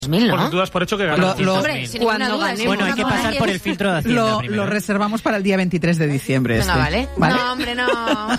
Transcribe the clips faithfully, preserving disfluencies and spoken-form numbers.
mil, ¿no? Porque tú das por hecho que ganas Lo- lo- Hombre, sin cuando ninguna duda, ganemos, sin Bueno, hay ninguna que duda. pasar por el filtro de Hacienda Lo, primero. lo reservamos para el día veintitrés de diciembre. Venga, este. ¿vale? ¿Vale? No, hombre, no.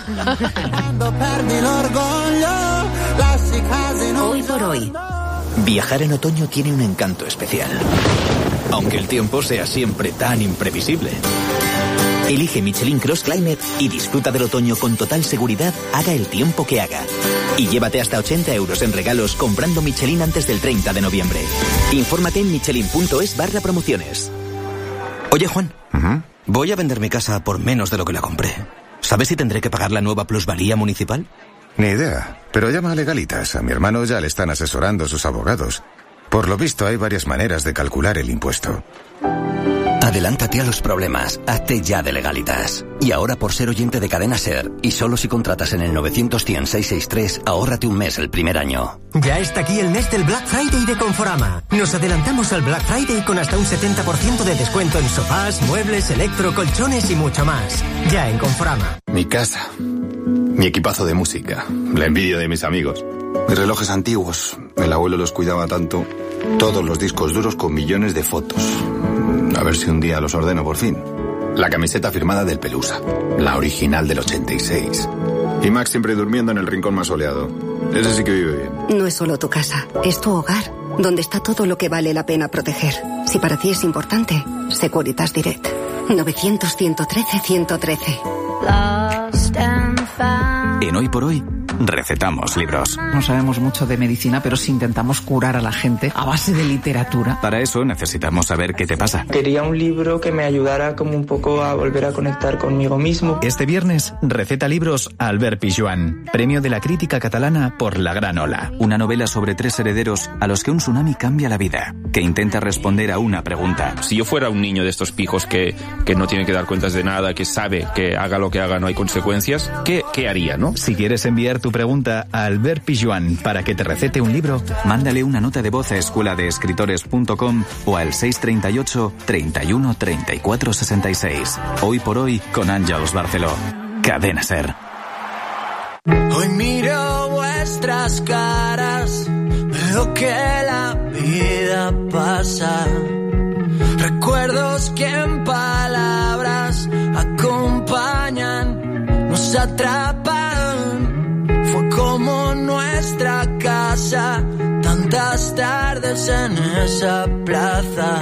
Hoy por hoy. Viajar en otoño tiene un encanto especial. Aunque el tiempo sea siempre tan imprevisible. Elige Michelin Cross Climate y disfruta del otoño con total seguridad, haga el tiempo que haga. Y llévate hasta ochenta euros en regalos comprando Michelin antes del treinta de noviembre. Infórmate en michelin.es barra promociones. Oye, Juan, Uh-huh. voy a vender mi casa por menos de lo que la compré. ¿Sabes si tendré que pagar la nueva plusvalía municipal? Ni idea, pero llama a Legalitas. A mi hermano ya le están asesorando sus abogados. Por lo visto hay varias maneras de calcular el impuesto. Adelántate a los problemas, hazte ya de Legalitas. Y ahora por ser oyente de Cadena Ser, y solo si contratas en el novecientos cien seiscientos sesenta y tres, ahórrate un mes el primer año. Ya está aquí el mes del Black Friday de Conforama. Nos adelantamos al Black Friday con hasta un setenta por ciento de descuento en sofás, muebles, electro, colchones y mucho más. Ya en Conforama. Mi casa, mi equipazo de música, la envidia de mis amigos, mis relojes antiguos, el abuelo los cuidaba tanto, todos los discos duros con millones de fotos. A ver si un día los ordeno por fin. La camiseta firmada del Pelusa, la original del ochenta y seis. Y Max siempre durmiendo en el rincón más soleado. Ese sí que vive bien. No es solo tu casa, es tu hogar, donde está todo lo que vale la pena proteger. Si para ti es importante, Securitas Direct. novecientos, ciento trece, ciento trece. En Hoy por Hoy, recetamos libros. No sabemos mucho de medicina, pero si intentamos curar a la gente a base de literatura. Para eso necesitamos saber qué te pasa. Quería un libro que me ayudara como un poco a volver a conectar conmigo mismo. Este viernes receta libros a Albert Pijuan, premio de la crítica catalana por La Gran Ola. Una novela sobre tres herederos a los que un tsunami cambia la vida, que intenta responder a una pregunta. Si yo fuera un niño de estos pijos que, que no tiene que dar cuentas de nada, que sabe que haga lo que haga no hay consecuencias, ¿qué, qué haría, no? Si quieres enviar tu pregunta a Albert Pijuan para que te recete un libro, mándale una nota de voz a escuela de escritores punto com o al seis treinta y ocho, treinta y uno, treinta y cuatro sesenta y seis. Hoy por Hoy con Àngels Barceló. Cadena Ser. Hoy miro vuestras caras, veo que la vida pasa. Recuerdos que en palabras acompañan, nos atrapan. Fue como nuestra casa, tantas tardes en esa plaza.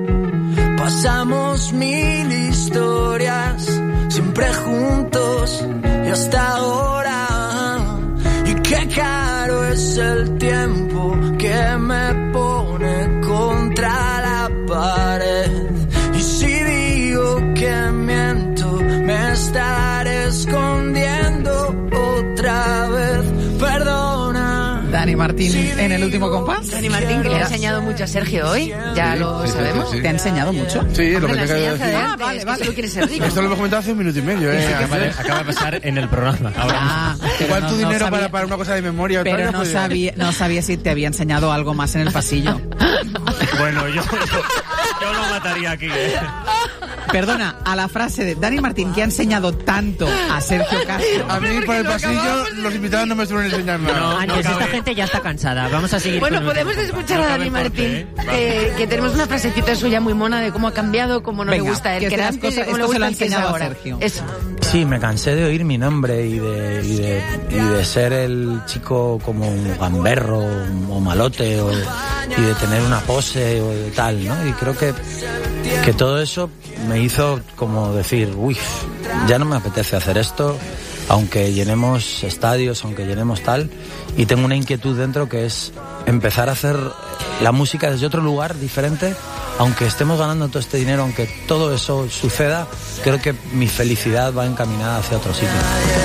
Pasamos mil historias, siempre juntos y hasta ahora. Y qué caro es el tiempo que me pone contra la pared. Y si digo que miento, me estaré escondiendo otra vez. Perdona. Dani Martín en el último compás. Dani Martín, que le ha enseñado mucho a Sergio hoy, ya Sí, lo sí, sí, sabemos. sí, sí. ¿Te ha enseñado mucho? Sí, lo Hombre, que la te acabo de enseñanza de decir. antes, vale, que vale. solo quiere ser rico. Esto lo hemos comentado hace un minuto y medio, ¿eh? Eso acaba de, acaba de pasar en el programa. Ahora Ah, pero Igual no- tu no dinero sabía- para, para una cosa de memoria. Pero tal, no pues, sabía, no sabía si te había enseñado algo más en el pasillo. Bueno, yo, yo lo mataría aquí. ¿eh? Perdona, a la frase de Dani Martín, que ha enseñado tanto a Sergio Castro. A mí por el pasillo los invitados no me suelen enseñar nada. No, Ángel, esta cabe. gente ya está cansada. Vamos a seguir Bueno, con el podemos último escuchar a No Dani cabe corte, Martín, ¿eh? que, que tenemos una frasecita suya muy mona de cómo ha cambiado, cómo no Venga, le gusta que él, que era estas antes y cosas- cómo le esto se lo gusta ha el que es enseñado a ahora. Sergio. Eso. Sí, me cansé de oír mi nombre y de, y de, y de ser el chico como un gamberro o malote o, y de tener una pose o de tal, ¿no? Y creo que, que todo eso me hizo como decir, uy, ya no me apetece hacer esto, aunque llenemos estadios, aunque llenemos tal, y tengo una inquietud dentro que es empezar a hacer la música desde otro lugar diferente. Aunque estemos ganando todo este dinero, aunque todo eso suceda, creo que mi felicidad va encaminada hacia otro sitio.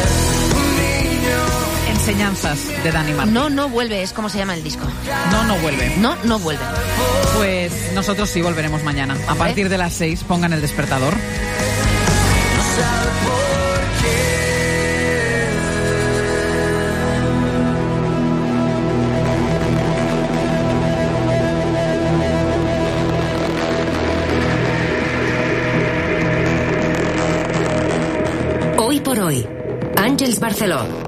Enseñanzas de Dani Martín. No, no vuelve, es como se llama el disco. No, no vuelve. No, no vuelve. Pues nosotros sí volveremos mañana. A partir de las seis, pongan el despertador. Hoy por Hoy, Àngels Barceló.